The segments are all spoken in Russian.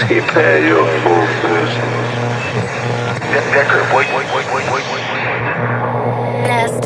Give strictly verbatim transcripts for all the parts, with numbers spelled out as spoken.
Prepare your focus. Record, boy, boy, boy, boy, boy, boy. Nest.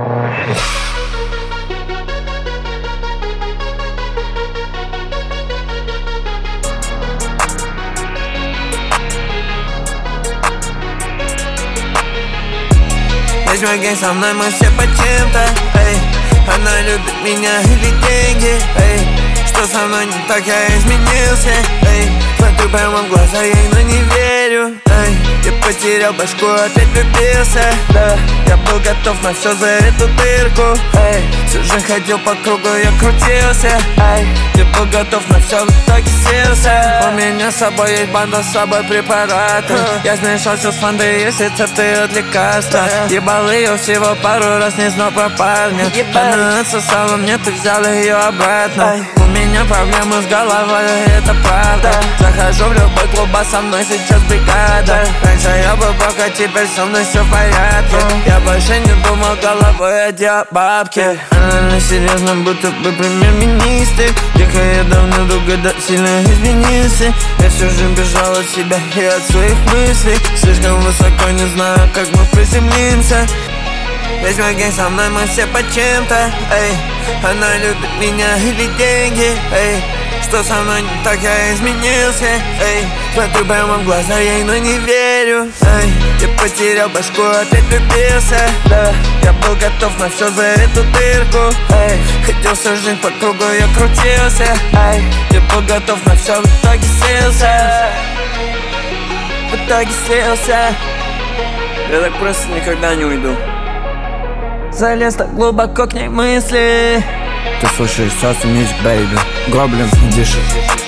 Весь мой гейм со мной, мы все по чем-то, эй. Она любит меня или деньги, эй. Что со мной не так, я изменился, эй. Смотрю прямо в глаза ей, но не верю, эй. Я потерял башку, опять влюбился, да. Я был готов на все за эту дырку, эй. Всю жизнь ходил по кругу, я крутился, эй. Я был готов на все, в итоге селся. У меня с собой есть банда, с собой препараты. Я смешался с фандой, если цепты от лекарства. Ебал ее всего пару раз, не знал про парня. Она отсосала мне, ты взял ее обратно. У меня проблемы с головой, это правда. Захожу в любой клуб, а со мной сейчас бригада. Раньше я был бог, а теперь со мной все в порядке. Я больше не думал головой, а делал бабки. Она на серьезном, будто бы премьер-министр. Тихо, я давно долго да сильно изменился. Я всю жизнь бежал от себя и от своих мыслей. Слишком высоко, не знаю, как мы приземлимся. Весь мой гейм со мной, мы все по чем-то, эй. Она любит меня или деньги, эй. Что со мной не так, я изменился, эй. Смотрю прямо в глаза ей, но не верю, эй. Я потерял башку, опять влюбился, да. Я был готов на все за эту дырку, эй. Хотел всю жизнь по кругу, я крутился, эй. Я был готов на все, в итоге слился. В итоге слился. Я так просто никогда не уйду. Залез так глубоко к ней мысли. Ты слушаешь Saucy Music, baby. Гоблин, дышит.